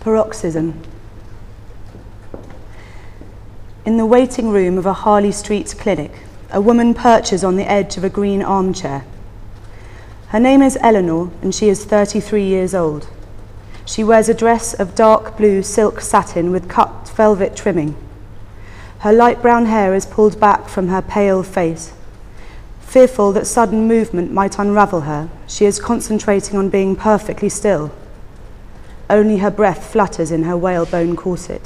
Paroxysm. In the waiting room of a Harley Street clinic, a woman perches on the edge of a green armchair. Her name is Eleanor, and she is 33 years old. She wears a dress of dark blue silk satin with cut velvet trimming. Her light brown hair is pulled back from her pale face. Fearful that sudden movement might unravel her, she is concentrating on being perfectly still. Only her breath flutters in her whalebone corset.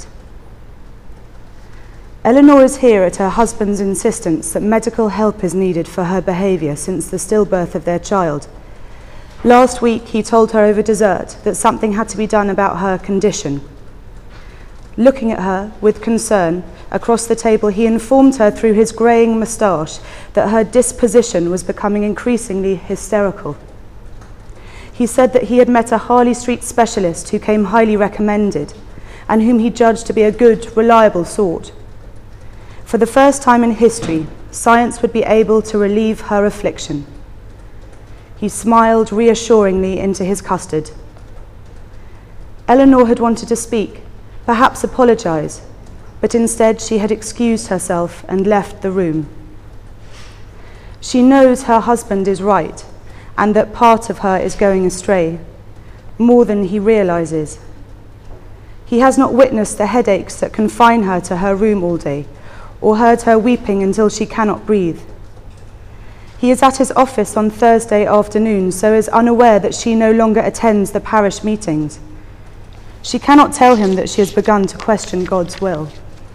Eleanor is here at her husband's insistence that medical help is needed for her behaviour since the stillbirth of their child. Last week he told her over dessert that something had to be done about her condition. Looking at her with concern across the table, he informed her through his greying moustache that her disposition was becoming increasingly hysterical. He said that he had met a Harley Street specialist who came highly recommended and whom he judged to be a good, reliable sort. For the first time in history, science would be able to relieve her affliction. He smiled reassuringly into his custard. Eleanor had wanted to speak, perhaps apologize, but instead she had excused herself and left the room. She knows her husband is right, and that part of her is going astray, more than he realizes. He has not witnessed the headaches that confine her to her room all day, or heard her weeping until she cannot breathe. He is at his office on Thursday afternoon, so is unaware that she no longer attends the parish meetings. She cannot tell him that she has begun to question God's will.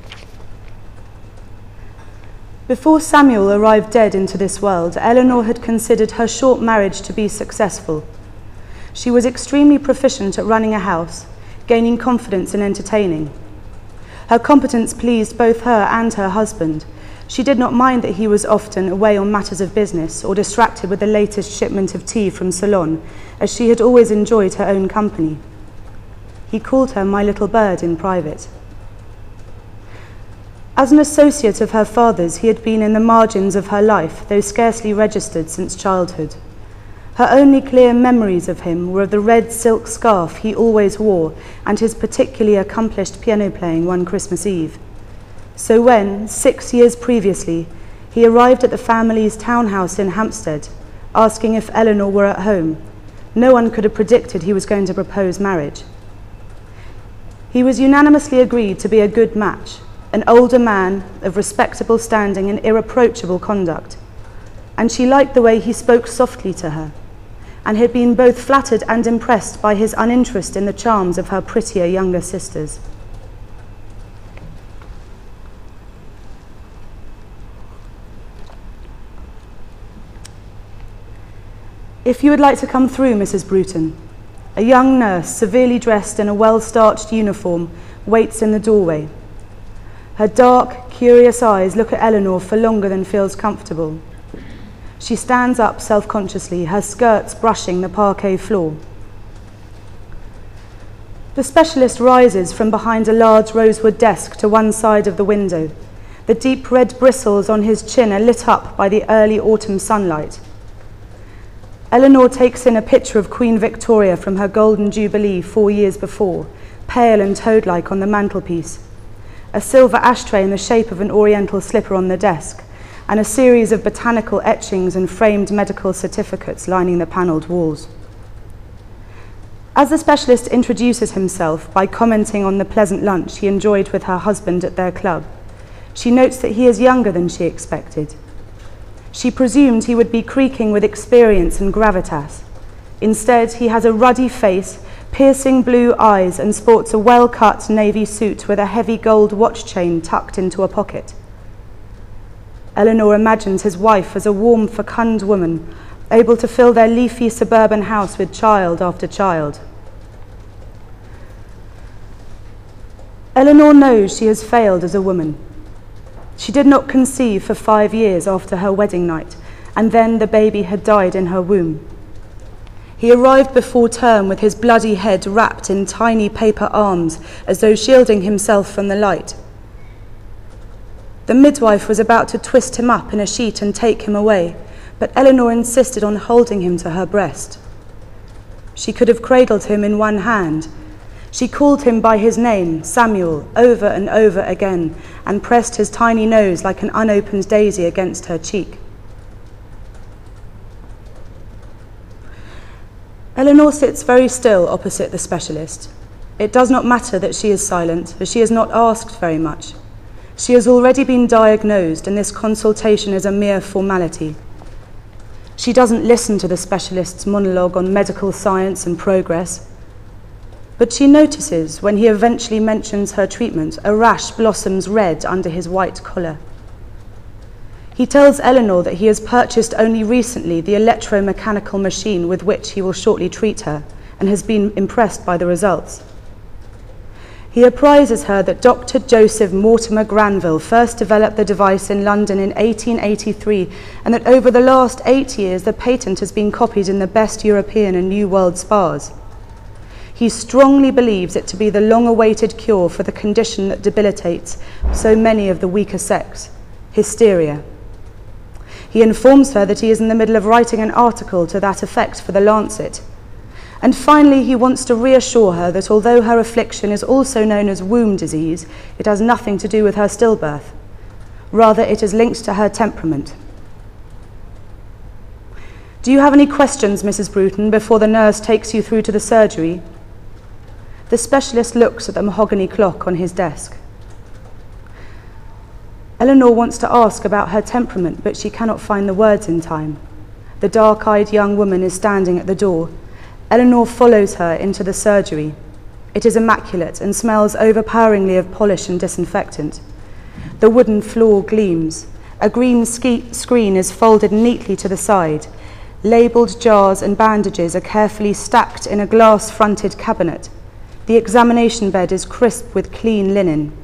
Before Samuel arrived dead into this world, Eleanor had considered her short marriage to be successful. She was extremely proficient at running a house, gaining confidence in entertaining. Her competence pleased both her and her husband. She did not mind that he was often away on matters of business or distracted with the latest shipment of tea from Ceylon, as she had always enjoyed her own company. He called her "my little bird" in private. As an associate of her father's, he had been in the margins of her life, though scarcely registered since childhood. Her only clear memories of him were of the red silk scarf he always wore and his particularly accomplished piano playing one Christmas Eve. So when, 6 years previously, he arrived at the family's townhouse in Hampstead, asking if Eleanor were at home, no one could have predicted he was going to propose marriage. He was unanimously agreed to be a good match, an older man of respectable standing and irreproachable conduct, and she liked the way he spoke softly to her, and had been both flattered and impressed by his uninterest in the charms of her prettier younger sisters. "If you would like to come through, Mrs. Bruton." A young nurse, severely dressed in a well-starched uniform, waits in the doorway. Her dark, curious eyes look at Eleanor for longer than feels comfortable. She stands up self-consciously, her skirts brushing the parquet floor. The specialist rises from behind a large rosewood desk to one side of the window. The deep red bristles on his chin are lit up by the early autumn sunlight. Eleanor takes in a picture of Queen Victoria from her Golden Jubilee 4 years before, pale and toad-like on the mantelpiece, a silver ashtray in the shape of an oriental slipper on the desk, and a series of botanical etchings and framed medical certificates lining the panelled walls. As the specialist introduces himself by commenting on the pleasant lunch he enjoyed with her husband at their club, she notes that he is younger than she expected. She presumed he would be creaking with experience and gravitas. Instead, he has a ruddy face, piercing blue eyes, and sports a well-cut navy suit with a heavy gold watch chain tucked into a pocket. Eleanor imagines his wife as a warm, fecund woman, able to fill their leafy suburban house with child after child. Eleanor knows she has failed as a woman. She did not conceive for 5 years after her wedding night, and then the baby had died in her womb. He arrived before term with his bloody head wrapped in tiny paper arms, as though shielding himself from the light. The midwife was about to twist him up in a sheet and take him away, but Eleanor insisted on holding him to her breast. She could have cradled him in one hand. She called him by his name, Samuel, over and over again, and pressed his tiny nose like an unopened daisy against her cheek. Eleanor sits very still opposite the specialist. It does not matter that she is silent, as she has not asked very much. She has already been diagnosed, and this consultation is a mere formality. She doesn't listen to the specialist's monologue on medical science and progress, but she notices, when he eventually mentions her treatment, a rash blossoms red under his white collar. He tells Eleanor that he has purchased only recently the electromechanical machine with which he will shortly treat her, and has been impressed by the results. He apprises her that Dr. Joseph Mortimer Granville first developed the device in London in 1883, and that over the last 8 years the patent has been copied in the best European and New World spas. He strongly believes it to be the long-awaited cure for the condition that debilitates so many of the weaker sex, hysteria. He informs her that he is in the middle of writing an article to that effect for The Lancet. And finally, he wants to reassure her that although her affliction is also known as womb disease, it has nothing to do with her stillbirth. Rather, it is linked to her temperament. "Do you have any questions, Mrs. Bruton, before the nurse takes you through to the surgery?" The specialist looks at the mahogany clock on his desk. Eleanor wants to ask about her temperament, but she cannot find the words in time. The dark-eyed young woman is standing at the door. Eleanor follows her into the surgery. It is immaculate and smells overpoweringly of polish and disinfectant. The wooden floor gleams. A green screen is folded neatly to the side. Labelled jars and bandages are carefully stacked in a glass-fronted cabinet. The examination bed is crisp with clean linen.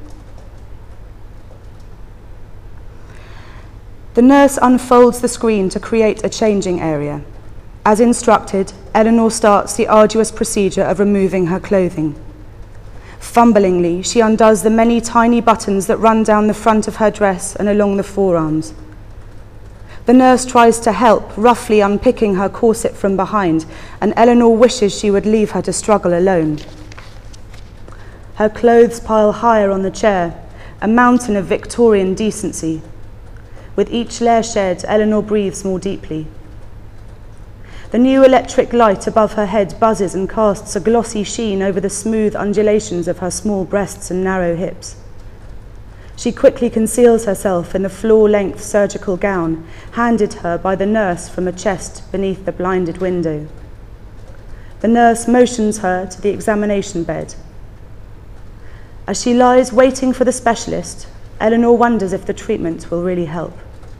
The nurse unfolds the screen to create a changing area. As instructed, Eleanor starts the arduous procedure of removing her clothing. Fumblingly, she undoes the many tiny buttons that run down the front of her dress and along the forearms. The nurse tries to help, roughly unpicking her corset from behind, and Eleanor wishes she would leave her to struggle alone. Her clothes pile higher on the chair, a mountain of Victorian decency. With each layer shed, Eleanor breathes more deeply. The new electric light above her head buzzes and casts a glossy sheen over the smooth undulations of her small breasts and narrow hips. She quickly conceals herself in the floor-length surgical gown handed her by the nurse from a chest beneath the blinded window. The nurse motions her to the examination bed. As she lies waiting for the specialist, Eleanor wonders if the treatment will really help.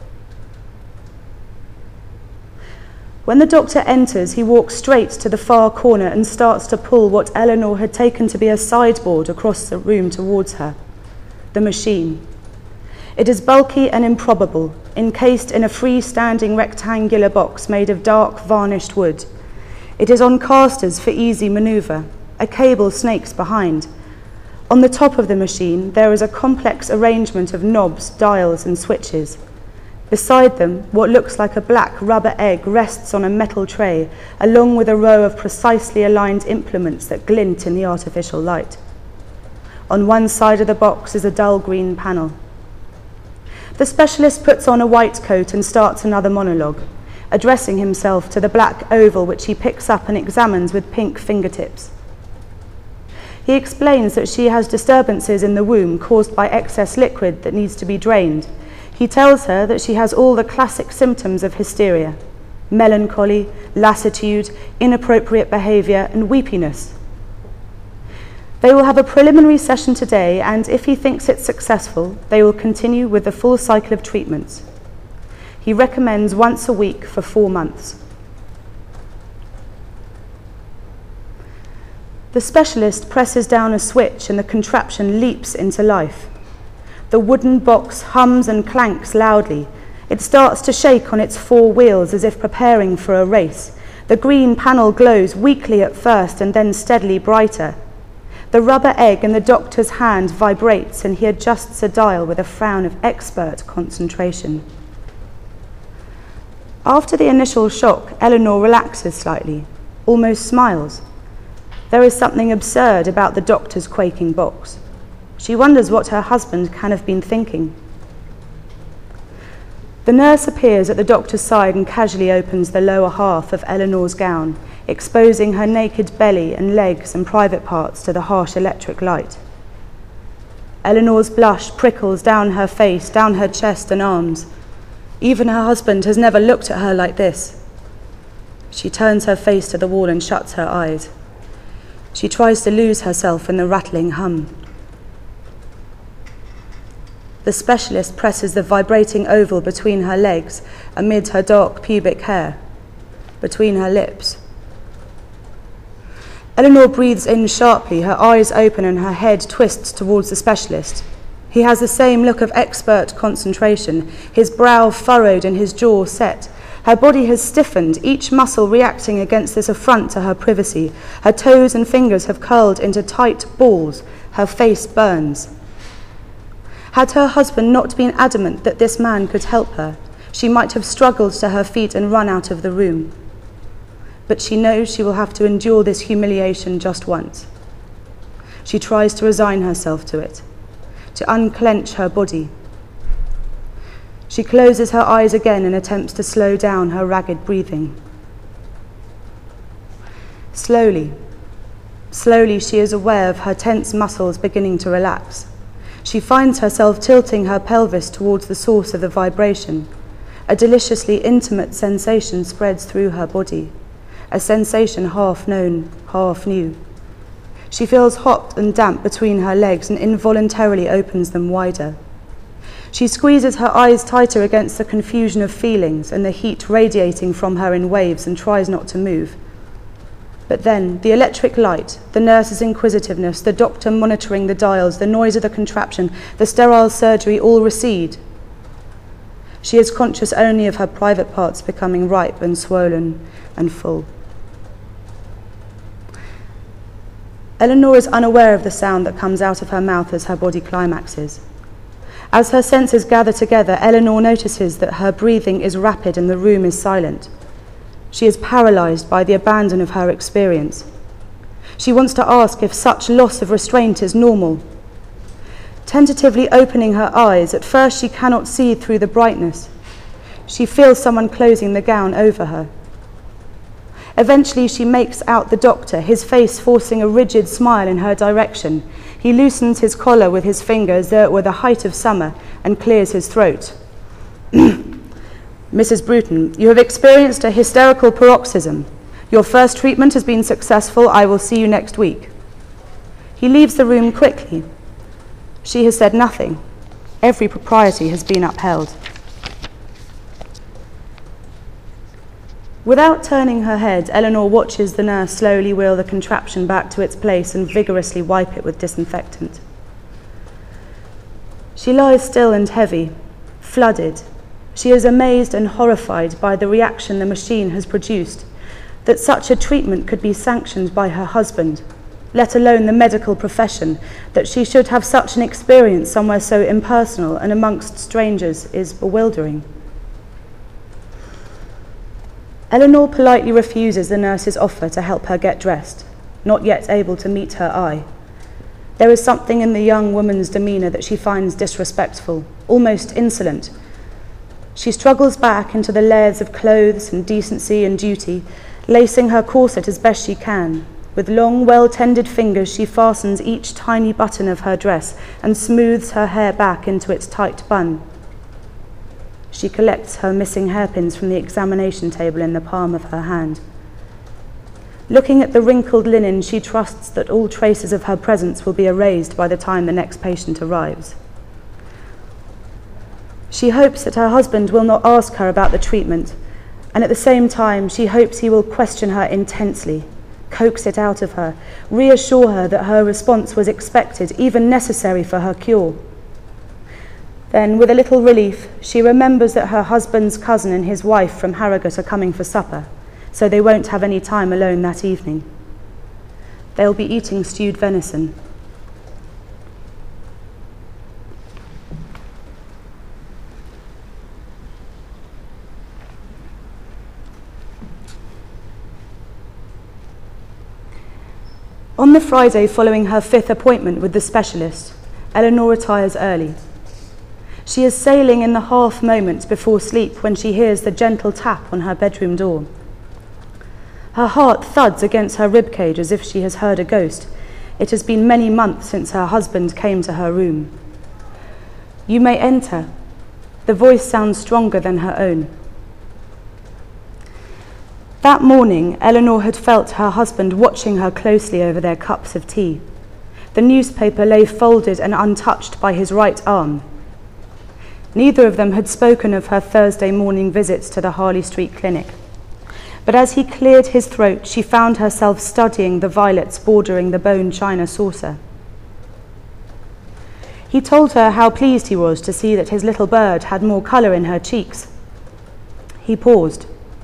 When the doctor enters, he walks straight to the far corner and starts to pull what Eleanor had taken to be a sideboard across the room towards her. The machine. It is bulky and improbable, encased in a freestanding rectangular box made of dark varnished wood. It is on casters for easy manoeuvre. A cable snakes behind. On the top of the machine, there is a complex arrangement of knobs, dials, and switches. Beside them, what looks like a black rubber egg rests on a metal tray, along with a row of precisely aligned implements that glint in the artificial light. On one side of the box is a dull green panel. The specialist puts on a white coat and starts another monologue, addressing himself to the black oval which he picks up and examines with pink fingertips. He explains that she has disturbances in the womb caused by excess liquid that needs to be drained. He tells her that she has all the classic symptoms of hysteria: melancholy, lassitude, inappropriate behaviour, and weepiness. They will have a preliminary session today, and if he thinks it's successful, they will continue with the full cycle of treatments. He recommends once a week for 4 months. The specialist presses down a switch and the contraption leaps into life. The wooden box hums and clanks loudly. It starts to shake on its 4 wheels as if preparing for a race. The green panel glows weakly at first and then steadily brighter. The rubber egg in the doctor's hand vibrates and he adjusts a dial with a frown of expert concentration. After the initial shock, Eleanor relaxes slightly, almost smiles. There is something absurd about the doctor's quaking box. She wonders what her husband can have been thinking. The nurse appears at the doctor's side and casually opens the lower half of Eleanor's gown, exposing her naked belly and legs and private parts to the harsh electric light. Eleanor's blush prickles down her face, down her chest and arms. Even her husband has never looked at her like this. She turns her face to the wall and shuts her eyes. She tries to lose herself in the rattling hum. The specialist presses the vibrating oval between her legs, amid her dark pubic hair, between her lips. Eleanor breathes in sharply, her eyes open and her head twists towards the specialist. He has the same look of expert concentration, his brow furrowed and his jaw set. Her body has stiffened, each muscle reacting against this affront to her privacy. Her toes and fingers have curled into tight balls. Her face burns. Had her husband not been adamant that this man could help her, she might have struggled to her feet and run out of the room. But she knows she will have to endure this humiliation just once. She tries to resign herself to it, to unclench her body. She closes her eyes again and attempts to slow down her ragged breathing. Slowly she is aware of her tense muscles beginning to relax. She finds herself tilting her pelvis towards the source of the vibration. A deliciously intimate sensation spreads through her body, a sensation half known, half new. She feels hot and damp between her legs and involuntarily opens them wider. She squeezes her eyes tighter against the confusion of feelings and the heat radiating from her in waves and tries not to move. But then, the electric light, the nurse's inquisitiveness, the doctor monitoring the dials, the noise of the contraption, the sterile surgery all recede. She is conscious only of her private parts becoming ripe and swollen and full. Eleanor is unaware of the sound that comes out of her mouth as her body climaxes. As her senses gather together, Eleanor notices that her breathing is rapid and the room is silent. She is paralyzed by the abandon of her experience. She wants to ask if such loss of restraint is normal. Tentatively opening her eyes, at first she cannot see through the brightness. She feels someone closing the gown over her. Eventually she makes out the doctor, his face forcing a rigid smile in her direction. He loosens his collar with his fingers, though it were the height of summer, and clears his throat. Mrs. Bruton, you have experienced a hysterical paroxysm. Your first treatment has been successful. I will see you next week. He leaves the room quickly. She has said nothing. Every propriety has been upheld. Without turning her head, Eleanor watches the nurse slowly wheel the contraption back to its place and vigorously wipe it with disinfectant. She lies still and heavy, flooded. She is amazed and horrified by the reaction the machine has produced, that such a treatment could be sanctioned by her husband, let alone the medical profession. That she should have such an experience somewhere so impersonal and amongst strangers is bewildering. Eleanor politely refuses the nurse's offer to help her get dressed, not yet able to meet her eye. There is something in the young woman's demeanour that she finds disrespectful, almost insolent. She struggles back into the layers of clothes and decency and duty, lacing her corset as best she can. With long, well-tended fingers, she fastens each tiny button of her dress and smooths her hair back into its tight bun. She collects her missing hairpins from the examination table in the palm of her hand. Looking at the wrinkled linen, she trusts that all traces of her presence will be erased by the time the next patient arrives. She hopes that her husband will not ask her about the treatment, and at the same time she hopes he will question her intensely, coax it out of her, reassure her that her response was expected, even necessary for her cure. Then, with a little relief, she remembers that her husband's cousin and his wife from Harrogate are coming for supper, so they won't have any time alone that evening. They'll be eating stewed venison. On the Friday following her 5th appointment with the specialist, Eleanor retires early. She is sailing in the half moment before sleep when she hears the gentle tap on her bedroom door. Her heart thuds against her ribcage as if she has heard a ghost. It has been many months since her husband came to her room. "You may enter." The voice sounds stronger than her own. That morning, Eleanor had felt her husband watching her closely over their cups of tea. The newspaper lay folded and untouched by his right arm. Neither of them had spoken of her Thursday morning visits to the Harley Street clinic. But as he cleared his throat, she found herself studying the violets bordering the bone china saucer. He told her how pleased he was to see that his little bird had more colour in her cheeks. He paused.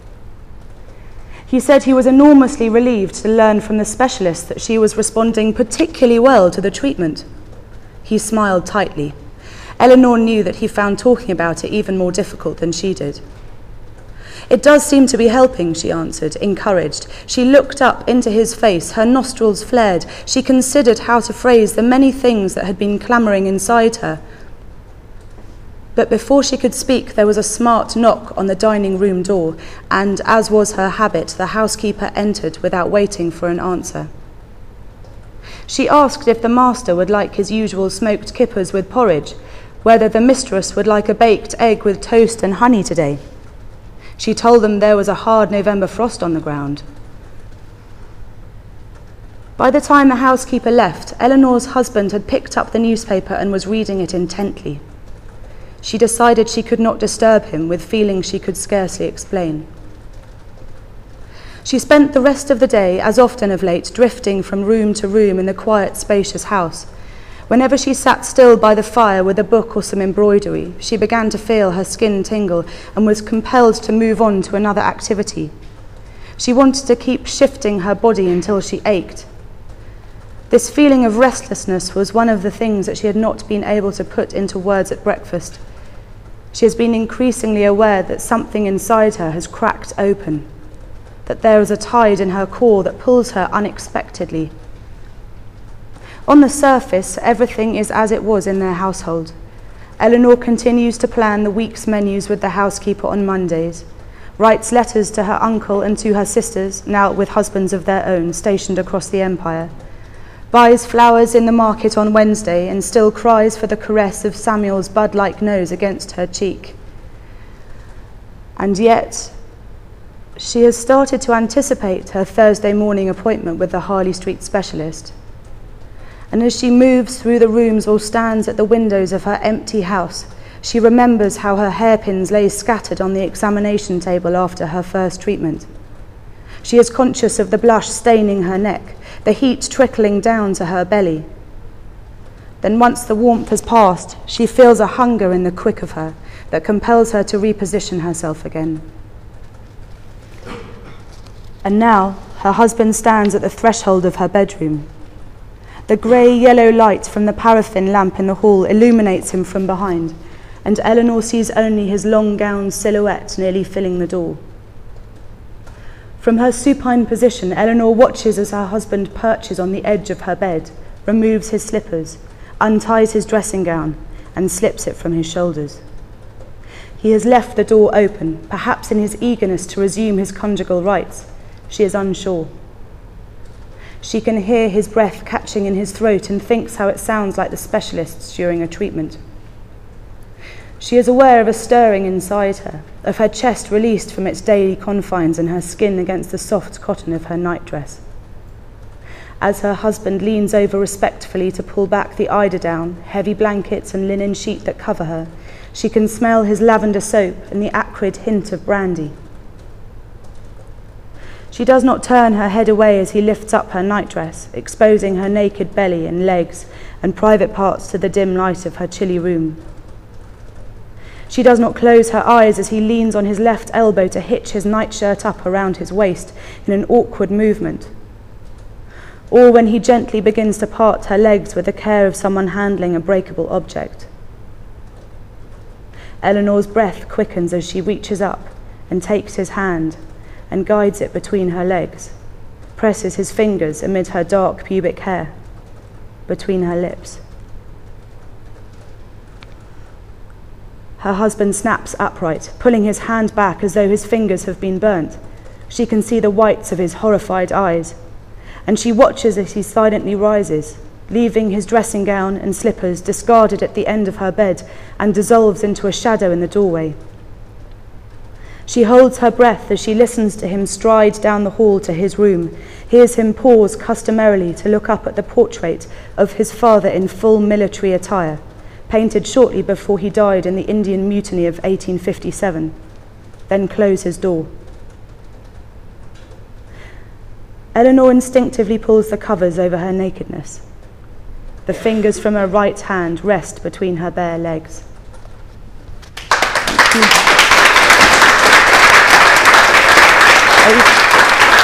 He said he was enormously relieved to learn from the specialist that she was responding particularly well to the treatment. He smiled tightly. Eleanor knew that he found talking about it even more difficult than she did. "It does seem to be helping," she answered, encouraged. She looked up into his face, her nostrils flared. She considered how to phrase the many things that had been clamouring inside her. But before she could speak, there was a smart knock on the dining room door, and, as was her habit, the housekeeper entered without waiting for an answer. She asked if the master would like his usual smoked kippers with porridge, whether the mistress would like a baked egg with toast and honey today. She told them there was a hard November frost on the ground. By the time the housekeeper left, Eleanor's husband had picked up the newspaper and was reading it intently. She decided she could not disturb him with feelings she could scarcely explain. She spent the rest of the day, as often of late, drifting from room to room in the quiet, spacious house. Whenever she sat still by the fire with a book or some embroidery, she began to feel her skin tingle and was compelled to move on to another activity. She wanted to keep shifting her body until she ached. This feeling of restlessness was one of the things that she had not been able to put into words at breakfast. She has been increasingly aware that something inside her has cracked open, that there is a tide in her core that pulls her unexpectedly. On the surface, everything is as it was in their household. Eleanor continues to plan the week's menus with the housekeeper on Mondays, writes letters to her uncle and to her sisters, now with husbands of their own, stationed across the empire, buys flowers in the market on Wednesday, and still cries for the caress of Samuel's bud-like nose against her cheek. And yet, she has started to anticipate her Thursday morning appointment with the Harley Street specialist. And as she moves through the rooms or stands at the windows of her empty house, she remembers how her hairpins lay scattered on the examination table after her first treatment. She is conscious of the blush staining her neck, the heat trickling down to her belly. Then once the warmth has passed, she feels a hunger in the quick of her that compels her to reposition herself again. And now her husband stands at the threshold of her bedroom. The grey-yellow light from the paraffin lamp in the hall illuminates him from behind, and Eleanor sees only his long gown silhouette nearly filling the door. From her supine position, Eleanor watches as her husband perches on the edge of her bed, removes his slippers, unties his dressing gown, and slips it from his shoulders. He has left the door open, perhaps in his eagerness to resume his conjugal rights. She is unsure. She can hear his breath catching in his throat and thinks how it sounds like the specialist's during a treatment. She is aware of a stirring inside her, of her chest released from its daily confines and her skin against the soft cotton of her nightdress. As her husband leans over respectfully to pull back the eiderdown, heavy blankets and linen sheet that cover her, she can smell his lavender soap and the acrid hint of brandy. She does not turn her head away as he lifts up her nightdress, exposing her naked belly and legs and private parts to the dim light of her chilly room. She does not close her eyes as he leans on his left elbow to hitch his nightshirt up around his waist in an awkward movement, or when he gently begins to part her legs with the care of someone handling a breakable object. Eleanor's breath quickens as she reaches up and takes his hand and guides it between her legs, presses his fingers amid her dark pubic hair, between her lips. Her husband snaps upright, pulling his hand back as though his fingers have been burnt. She can see the whites of his horrified eyes, and she watches as he silently rises, leaving his dressing gown and slippers discarded at the end of her bed, and dissolves into a shadow in the doorway. She holds her breath as she listens to him stride down the hall to his room, hears him pause customarily to look up at the portrait of his father in full military attire, painted shortly before he died in the Indian Mutiny of 1857, then close his door. Eleanor instinctively pulls the covers over her nakedness. The fingers from her right hand rest between her bare legs. Thank you.